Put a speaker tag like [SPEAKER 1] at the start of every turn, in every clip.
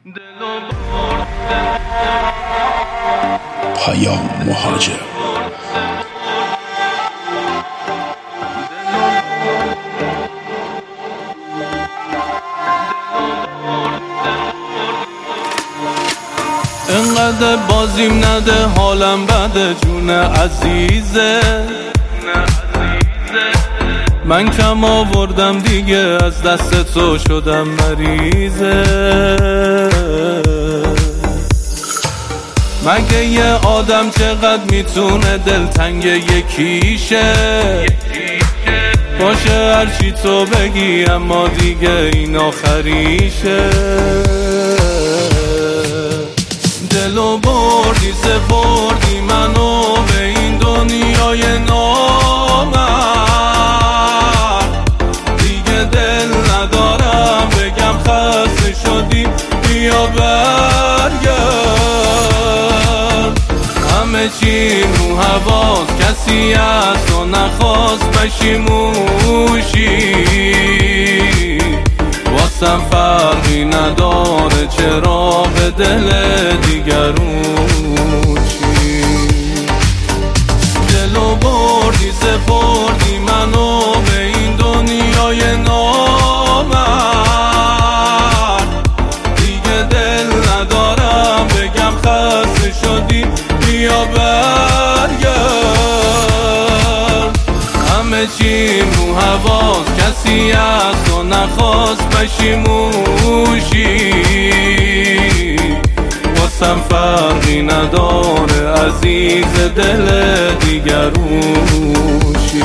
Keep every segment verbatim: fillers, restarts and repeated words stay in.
[SPEAKER 1] پیام مهاجر.
[SPEAKER 2] انقدر بازیم نده حالم بده جون عزیزه، من کم آوردم دیگه از دست تو شدم مریضه. مگه یه آدم چقدر میتونه دلتنگ یکیشه؟ باشه هرچی تو بگی اما دیگه این آخریشه. دلو بردی سپردی منو به این دنیای نامرد، دیگه دل ندارم بگم خسته شدی بیا برگرد. همه چی رو حواس کسی از تو نخواست بشی موشی، واسم فرقی نداره چرا به دل دیگرون چی. دلو بردی سپردی منو به این دنیای نامرد، دیگه دل ندارم بگم خسته شدی بیا برگرد. همه چی رو حواس کسی از تو نخواست بشی موشی، واسم فرقی نداره عزیز دل دیگرون چی.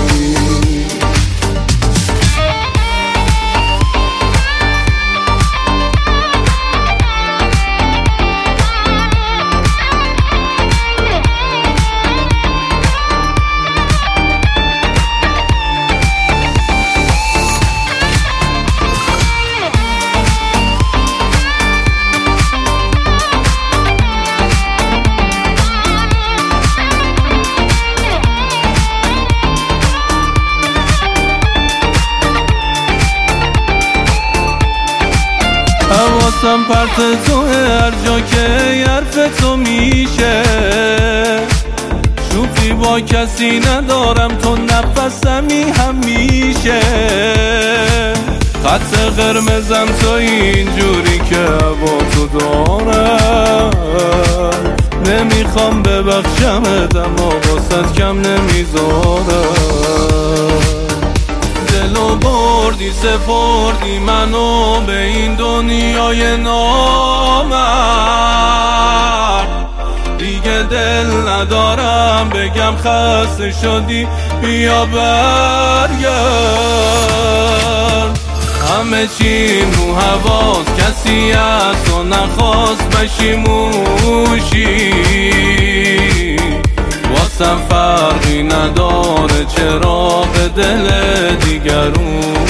[SPEAKER 2] حواسم پرت تو هر جا که حرف تو میشه، شوخی با کسی ندارم تو نفسمی همیشه. خط قرمزم تو اینجوری که هوا تو دارم، نمیخوام ببخشمت اما واسط کم نمیذارم. دلو بردی سپردی منو به این دنیای نامرد، دیگه دل ندارم بگم خسته شدی بیا برگرد. همه چی رو حواس کسی از تو نخواست بشی موشی، واسم فرقی نداره چرا به دل دیگرون